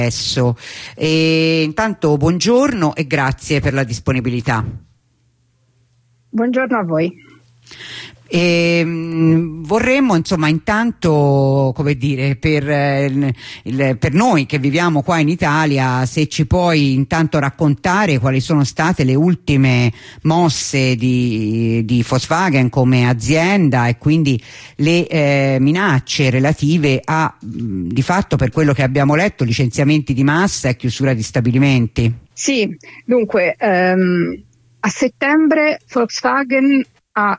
adesso. E intanto buongiorno e grazie per la disponibilità. Buongiorno a voi. Vorremmo insomma intanto, come dire, per noi che viviamo qua in Italia, se ci puoi intanto raccontare quali sono state le ultime mosse di Volkswagen come azienda e quindi le minacce relative a di fatto, per quello che abbiamo letto, licenziamenti di massa e chiusura di stabilimenti. Sì, dunque a settembre Volkswagen ha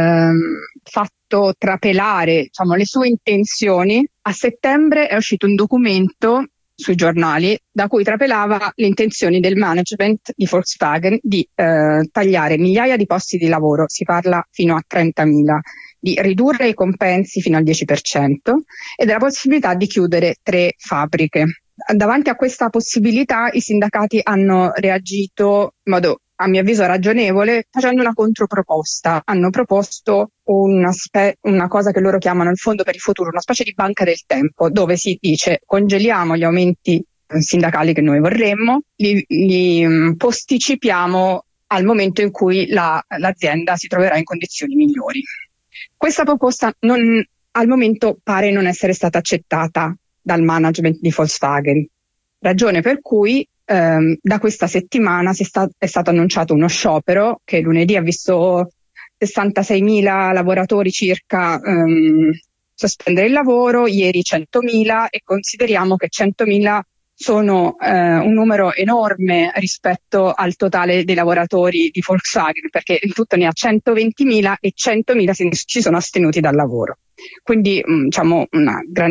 fatto trapelare, diciamo, le sue intenzioni. A settembre è uscito un documento sui giornali da cui trapelava le intenzioni del management di Volkswagen di tagliare migliaia di posti di lavoro, si parla fino a 30.000, di ridurre i compensi fino al 10% e della possibilità di chiudere 3 fabbriche. Davanti a questa possibilità i sindacati hanno reagito in modo, a mio avviso, ragionevole, facendo una controproposta. Hanno proposto una cosa che loro chiamano il fondo per il futuro, una specie di banca del tempo, dove si dice: congeliamo gli aumenti sindacali che noi vorremmo, li posticipiamo al momento in cui l'azienda si troverà in condizioni migliori. Questa proposta al momento pare non essere stata accettata dal management di Volkswagen, ragione per cui da questa settimana è stato annunciato uno sciopero che lunedì ha visto 66.000 lavoratori circa sospendere il lavoro, ieri 100.000, e consideriamo che 100.000 sono un numero enorme rispetto al totale dei lavoratori di Volkswagen, perché in tutto ne ha 120.000 e 100.000 si sono astenuti dal lavoro. Quindi diciamo un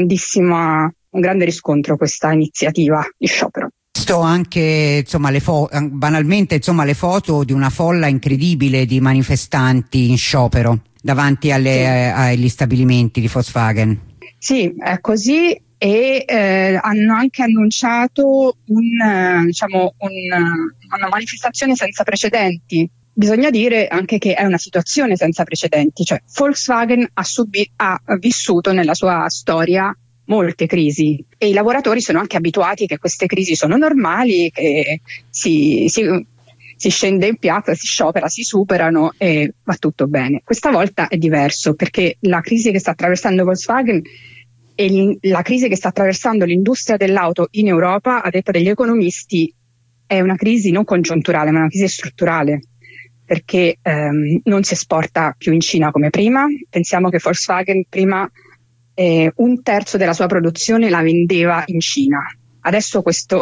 grande riscontro questa iniziativa di sciopero. Anche insomma banalmente insomma le foto di una folla incredibile di manifestanti in sciopero davanti agli stabilimenti di Volkswagen. Sì, è così, e hanno anche annunciato una manifestazione senza precedenti. Bisogna dire anche che è una situazione senza precedenti, cioè Volkswagen ha vissuto nella sua storia molte crisi e i lavoratori sono anche abituati che queste crisi sono normali, che si scende in piazza, si sciopera, si superano e va tutto bene. Questa volta è diverso, perché la crisi che sta attraversando Volkswagen e la crisi che sta attraversando l'industria dell'auto in Europa, a detta degli economisti, è una crisi non congiunturale ma una crisi strutturale, perché non si esporta più in Cina come prima. Pensiamo che Volkswagen prima 1/3 della sua produzione la vendeva in Cina, adesso questo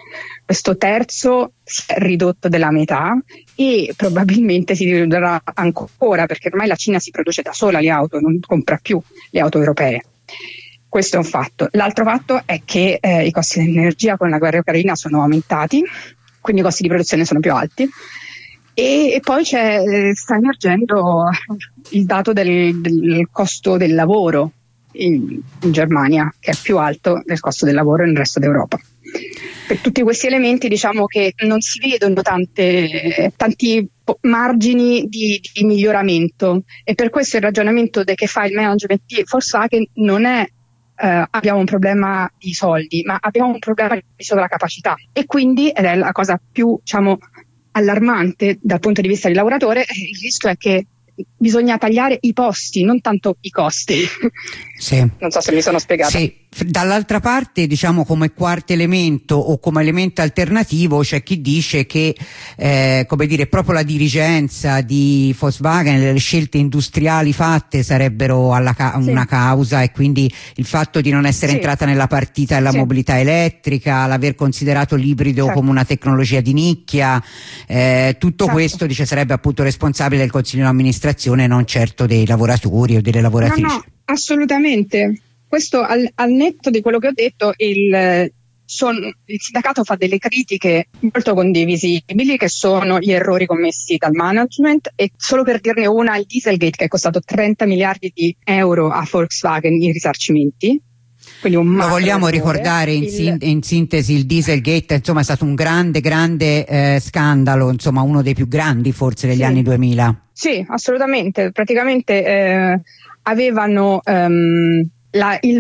terzo si è ridotto della metà e probabilmente si ridurrà ancora, perché ormai la Cina si produce da sola le auto, non compra più le auto europee. Questo è un fatto. L'altro fatto è che i costi dell'energia con la guerra ucraina sono aumentati, quindi i costi di produzione sono più alti. E poi sta emergendo il dato del costo del lavoro in Germania, che è più alto del costo del lavoro nel resto d'Europa. Per tutti questi elementi diciamo che non si vedono tanti margini di miglioramento, e per questo il ragionamento che fa il management di Volkswagen non è abbiamo un problema di soldi, ma abbiamo un problema di sovracapacità, e quindi, ed è la cosa più allarmante dal punto di vista del lavoratore, il rischio è che bisogna tagliare i posti, non tanto i costi. Sì. Non so se mi sono spiegata. Sì. Dall'altra parte, diciamo, come quarto elemento o come elemento alternativo, c'è chi dice che come dire, proprio la dirigenza di Volkswagen, le scelte industriali fatte sarebbero una causa, e quindi il fatto di non essere entrata nella partita della mobilità elettrica, l'aver considerato l'ibrido come una tecnologia di nicchia, tutto questo dice sarebbe appunto responsabile del consiglio di amministrazione, non certo dei lavoratori o delle lavoratrici. No, assolutamente. Questo al netto di quello che ho detto, il sindacato fa delle critiche molto condivisibili, che sono gli errori commessi dal management, e solo per dirne una, il Dieselgate, che è costato 30 miliardi di euro a Volkswagen in risarcimenti. Lo vogliamo ricordare in sintesi, il Dieselgate insomma è stato un grande scandalo, insomma uno dei più grandi forse degli anni 2000. Sì, assolutamente. Praticamente avevano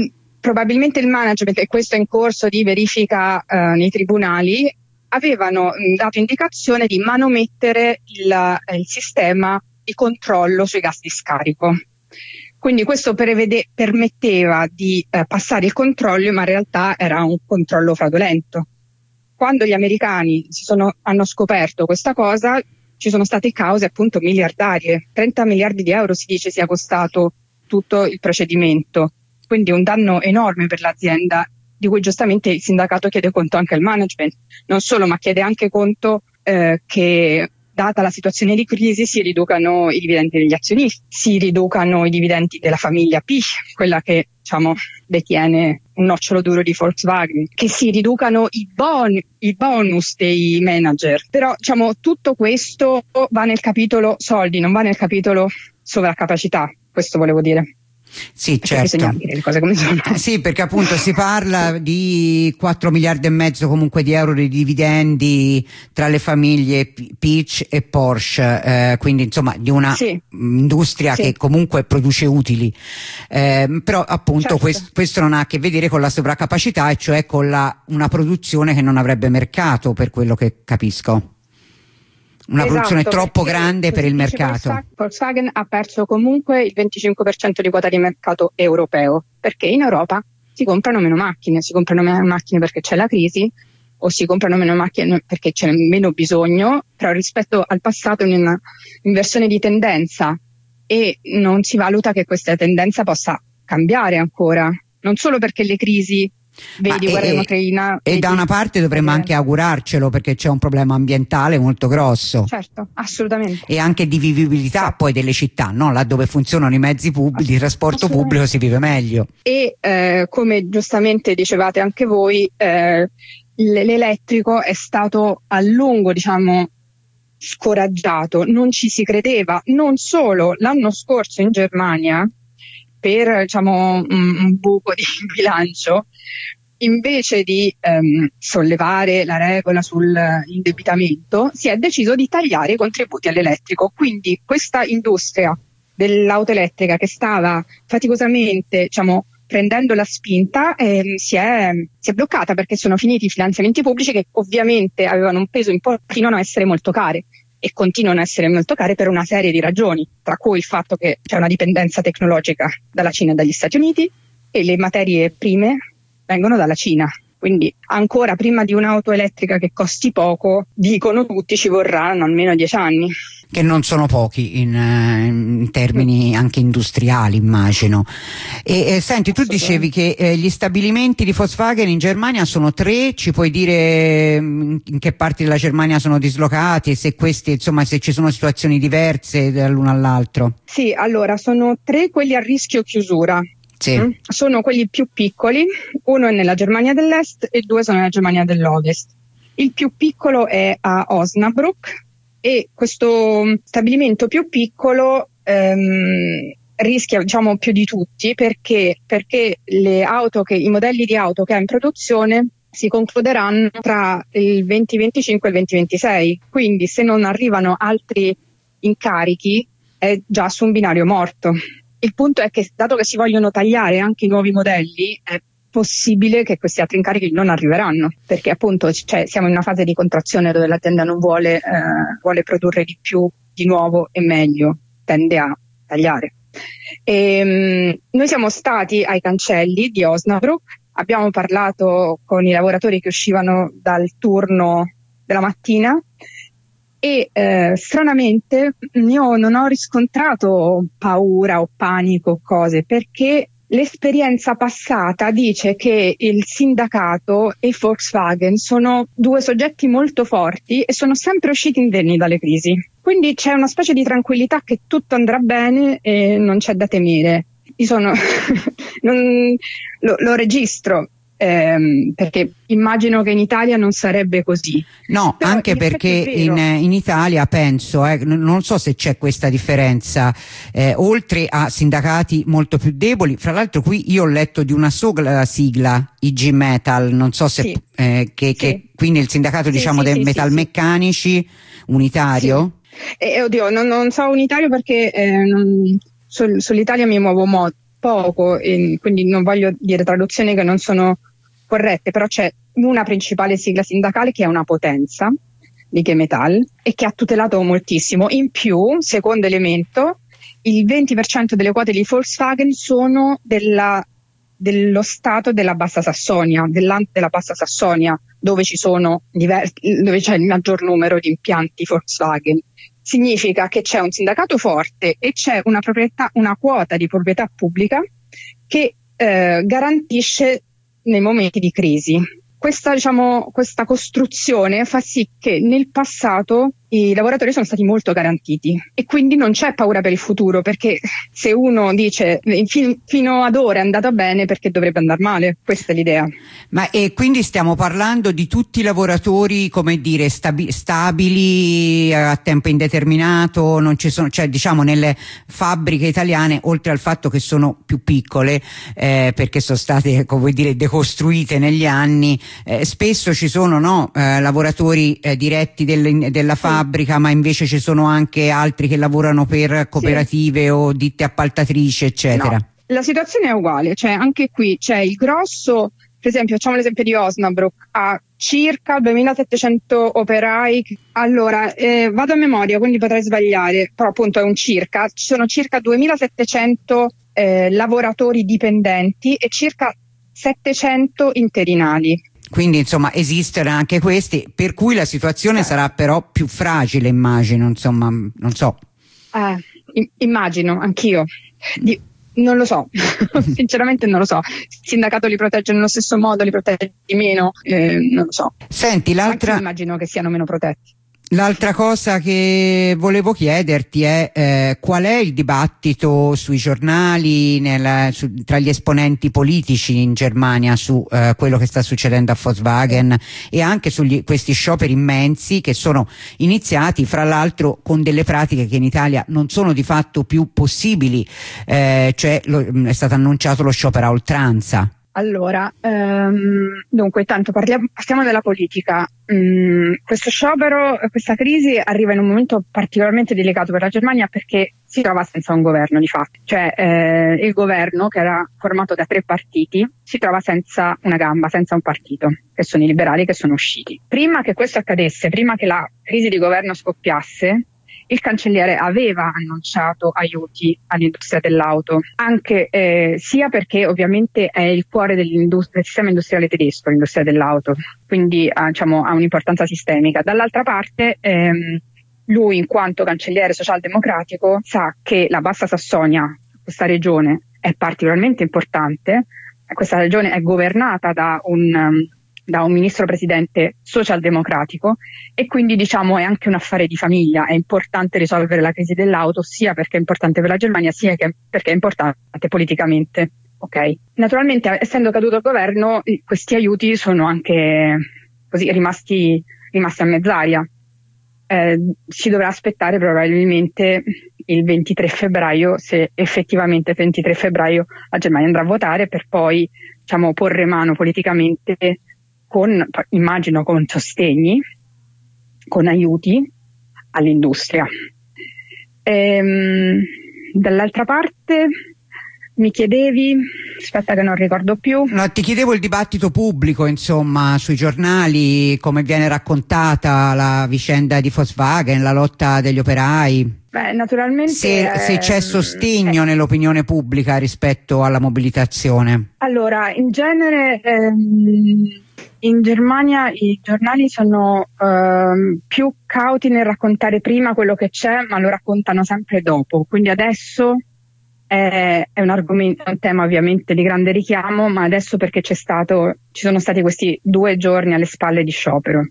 probabilmente il management, e questo è in corso di verifica nei tribunali, avevano dato indicazione di manomettere il sistema di controllo sui gas di scarico. Quindi questo permetteva di passare il controllo, ma in realtà era un controllo fraudolento. Quando gli americani hanno scoperto questa cosa, ci sono state cause appunto miliardarie. 30 miliardi di euro si dice sia costato tutto il procedimento. Quindi un danno enorme per l'azienda, di cui giustamente il sindacato chiede conto anche al management. Non solo, ma chiede anche conto che, data la situazione di crisi, si riducano i dividendi degli azionisti, si riducano i dividendi della famiglia P, quella che detiene un nocciolo duro di Volkswagen, che si riducano i bonus dei manager. Però tutto questo va nel capitolo soldi, non va nel capitolo sovraccapacità, questo volevo dire. Sì, certo. Le cose come sono. Sì, perché appunto si parla di 4 miliardi e mezzo comunque di euro di dividendi tra le famiglie Peach e Porsche, quindi insomma di una industria che comunque produce utili, però appunto questo non ha a che vedere con la sovraccapacità, e cioè con una produzione che non avrebbe mercato, per quello che capisco. Una produzione troppo grande per il mercato. Volkswagen ha perso comunque il 25% di quota di mercato europeo, perché in Europa si comprano meno macchine perché c'è la crisi, o si comprano meno macchine perché c'è meno bisogno, però rispetto al passato è una inversione di tendenza, e non si valuta che questa tendenza possa cambiare ancora, non solo perché le crisi guerra in Ucraina. E da una parte dovremmo anche augurarcelo, perché c'è un problema ambientale molto grosso. Certo, assolutamente. E anche di vivibilità poi delle città, no? Là dove funzionano i mezzi pubblici, il trasporto pubblico, si vive meglio. E come giustamente dicevate anche voi, l'elettrico è stato a lungo, scoraggiato, non ci si credeva. Non solo, l'anno scorso in Germania, per un buco di bilancio, invece di sollevare la regola sull'indebitamento, si è deciso di tagliare i contributi all'elettrico. Quindi questa industria dell'auto elettrica, che stava faticosamente prendendo la spinta, si è bloccata, perché sono finiti i finanziamenti pubblici, che ovviamente avevano un peso continuano a essere molto care, e continuano a essere molto care per una serie di ragioni, tra cui il fatto che c'è una dipendenza tecnologica dalla Cina e dagli Stati Uniti, e le materie prime vengono dalla Cina. Quindi ancora prima di un'auto elettrica che costi poco, dicono tutti, ci vorranno almeno 10 anni. Che non sono pochi in termini anche industriali, immagino. E senti, tu dicevi che gli stabilimenti di Volkswagen in Germania sono 3, ci puoi dire in che parti della Germania sono dislocati, e se questi, se ci sono situazioni diverse dall'uno all'altro? Sì, allora sono 3 quelli a rischio chiusura. Sì. Sono quelli più piccoli, uno è nella Germania dell'Est e 2 sono nella Germania dell'Ovest. Il più piccolo è a Osnabrück, e questo stabilimento più piccolo rischia più di tutti, perché i modelli di auto che ha in produzione si concluderanno tra il 2025 e il 2026, quindi se non arrivano altri incarichi è già su un binario morto. Il punto è che, dato che si vogliono tagliare anche i nuovi modelli, è possibile che questi altri incarichi non arriveranno, perché appunto siamo in una fase di contrazione dove l'azienda non vuole produrre di più, di nuovo e meglio, tende a tagliare. Noi siamo stati ai cancelli di Osnabrück, abbiamo parlato con i lavoratori che uscivano dal turno della mattina, e stranamente io non ho riscontrato paura o panico o cose, perché l'esperienza passata dice che il sindacato e Volkswagen sono 2 soggetti molto forti e sono sempre usciti indenni dalle crisi. Quindi c'è una specie di tranquillità che tutto andrà bene e non c'è da temere. Lo registro. Perché immagino che in Italia non sarebbe così. No, però anche perché in Italia penso, non so se c'è questa differenza, oltre a sindacati molto più deboli. Fra l'altro qui io ho letto di una sola sigla, IG Metal, non so se quindi il sindacato dei metalmeccanici unitario? Oddio, non so unitario, perché sull'Italia mi muovo poco, quindi non voglio dire traduzioni che non sono corrette, però c'è una principale sigla sindacale che è una potenza di Chemetall e che ha tutelato moltissimo. In più, secondo elemento, il 20% delle quote di Volkswagen sono dello stato della Bassa Sassonia, della Bassa Sassonia, dove dove c'è il maggior numero di impianti Volkswagen. Significa che c'è un sindacato forte e c'è una quota di proprietà pubblica che garantisce nei momenti di crisi. Questa costruzione fa sì che nel passato i lavoratori sono stati molto garantiti e quindi non c'è paura per il futuro, perché se uno dice fino ad ora è andato bene, perché dovrebbe andare male? Questa è l'idea. Ma e quindi stiamo parlando di tutti i lavoratori, come dire, stabili a tempo indeterminato, non ci sono, cioè diciamo nelle fabbriche italiane, oltre al fatto che sono più piccole perché sono state, come dire, decostruite negli anni, spesso ci sono lavoratori diretti della fabbrica, ma invece ci sono anche altri che lavorano per cooperative o ditte appaltatrici, eccetera. No, la situazione è uguale, cioè anche qui c'è il grosso, per esempio facciamo l'esempio di Osnabrück, ha circa 2700 operai. Allora, vado a memoria, quindi potrei sbagliare, però appunto è un circa, ci sono circa 2700 lavoratori dipendenti e circa 700 interinali. Quindi insomma esistono anche questi, per cui la situazione sarà però più fragile, immagino, insomma, non so. Immagino, anch'io. Non lo so, sinceramente non lo so. Il sindacato li protegge nello stesso modo, li protegge di meno, non lo so. Senti, anch'io immagino che siano meno protetti. L'altra cosa che volevo chiederti è qual è il dibattito sui giornali, tra gli esponenti politici in Germania su quello che sta succedendo a Volkswagen e anche su questi scioperi immensi che sono iniziati, fra l'altro con delle pratiche che in Italia non sono di fatto più possibili, cioè è stato annunciato lo sciopero a oltranza. Allora, dunque, tanto partiamo dalla politica. Questo sciopero, questa crisi arriva in un momento particolarmente delicato per la Germania, perché si trova senza un governo di fatto. Cioè, il governo, che era formato da 3 partiti, si trova senza una gamba, senza un partito, che sono i liberali che sono usciti. Prima che questo accadesse, prima che la crisi di governo scoppiasse, il cancelliere aveva annunciato aiuti all'industria dell'auto, anche sia perché ovviamente è il cuore del sistema industriale tedesco, l'industria dell'auto, quindi ha un'importanza sistemica. Dall'altra parte lui, in quanto cancelliere socialdemocratico, sa che la Bassa Sassonia, questa regione, è particolarmente importante. Questa regione è governata da un ministro presidente socialdemocratico e quindi è anche un affare di famiglia. È importante risolvere la crisi dell'auto, sia perché è importante per la Germania, sia perché è importante politicamente. Ok. Naturalmente, essendo caduto il governo, questi aiuti sono anche così rimasti a mezz'aria. Si dovrà aspettare probabilmente il 23 febbraio, se effettivamente il 23 febbraio la Germania andrà a votare, per poi porre mano politicamente immagino con sostegni, con aiuti all'industria. Dall'altra parte mi chiedevi, aspetta che non ricordo più. No, ti chiedevo il dibattito pubblico, insomma, sui giornali, come viene raccontata la vicenda di Volkswagen, la lotta degli operai. Beh, naturalmente se c'è sostegno nell'opinione pubblica rispetto alla mobilitazione. Allora, in genere in Germania i giornali sono più cauti nel raccontare prima quello che c'è, ma lo raccontano sempre dopo. Quindi adesso è un tema ovviamente di grande richiamo, ma adesso perché ci sono stati questi 2 giorni alle spalle di sciopero.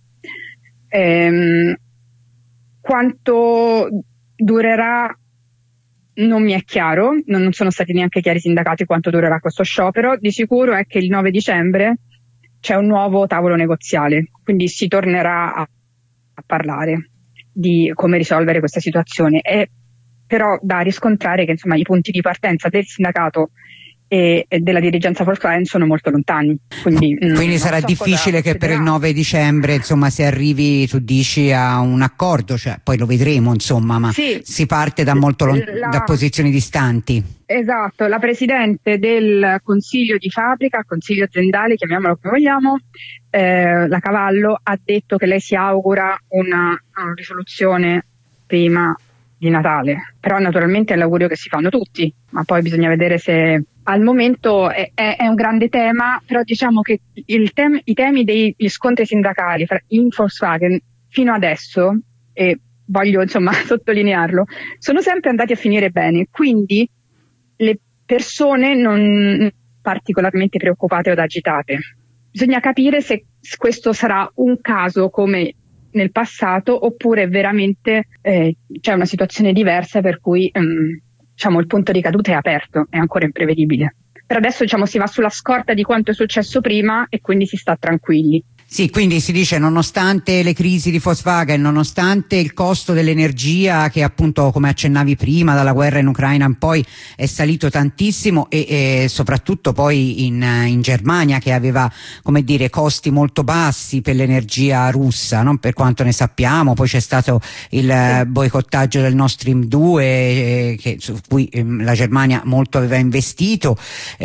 Quanto durerà non mi è chiaro, non sono stati neanche chiari i sindacati quanto durerà questo sciopero. Di sicuro è che il 9 dicembre c'è un nuovo tavolo negoziale, quindi si tornerà a parlare di come risolvere questa situazione. È però da riscontrare che i punti di partenza del sindacato e della dirigenza Volkswagen sono molto lontani. Quindi sarà difficile che per il 9 dicembre si arrivi, tu dici, a un accordo, cioè poi lo vedremo, ma sì, si parte da da posizioni distanti. Esatto, la presidente del consiglio di fabbrica, consiglio aziendale, chiamiamolo come vogliamo, la Cavallo, ha detto che lei si augura una risoluzione prima di Natale, però naturalmente è l'augurio che si fanno tutti, ma poi bisogna vedere se al momento è un grande tema, però diciamo che i temi degli scontri sindacali in Volkswagen fino adesso, e voglio insomma sottolinearlo, sono sempre andati a finire bene, quindi le persone non particolarmente preoccupate o agitate. Bisogna capire se questo sarà un caso come nel passato oppure veramente c'è una situazione diversa per cui diciamo il punto di caduta è aperto, è ancora imprevedibile. Per adesso diciamo si va sulla scorta di quanto è successo prima e quindi si sta tranquilli. Sì, quindi si dice nonostante le crisi di Volkswagen, nonostante il costo dell'energia che appunto come accennavi prima dalla guerra in Ucraina in poi è salito tantissimo e soprattutto poi in Germania che aveva come dire costi molto bassi per l'energia russa, no? Per quanto ne sappiamo, poi c'è stato il boicottaggio del Nord Stream 2 su cui la Germania molto aveva investito,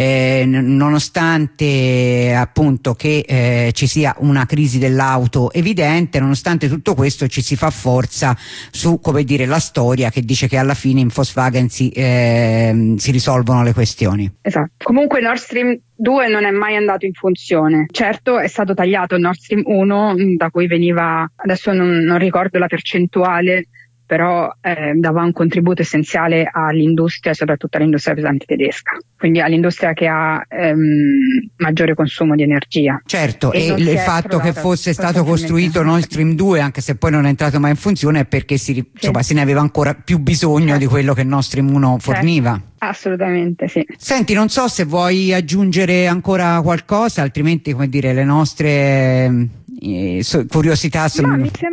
nonostante appunto che ci sia una crisi dell'auto evidente, nonostante tutto questo ci si fa forza su come dire la storia che dice che alla fine in Volkswagen si risolvono le questioni. Esatto. Comunque Nord Stream 2 non è mai andato in funzione. Certo è stato tagliato Nord Stream 1 da cui veniva, adesso non ricordo la percentuale, però dava un contributo essenziale all'industria, soprattutto all'industria pesante tedesca, quindi all'industria che ha maggiore consumo di energia. Certo, e il fatto che fosse stato costruito Nord Stream 2, anche se poi non è entrato mai in funzione, è perché insomma, se ne aveva ancora più bisogno di quello che Nord Stream 1 forniva. Assolutamente sì. Senti, non so se vuoi aggiungere ancora qualcosa, altrimenti come dire le nostre curiosità sono... Ma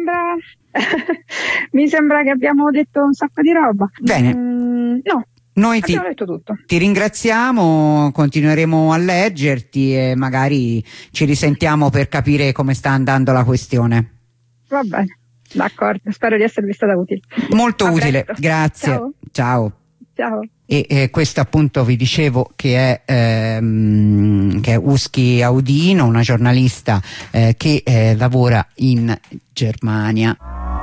mi sembra che abbiamo detto un sacco di roba. Bene. No. Noi abbiamo detto tutto. Ti ringraziamo, continueremo a leggerti e magari ci risentiamo per capire come sta andando la questione. Va bene, d'accordo, spero di esservi stata utile. Molto utile, grazie. Ciao. Ciao. E questo appunto vi dicevo che è Uschi Audino, una giornalista che lavora in Germania.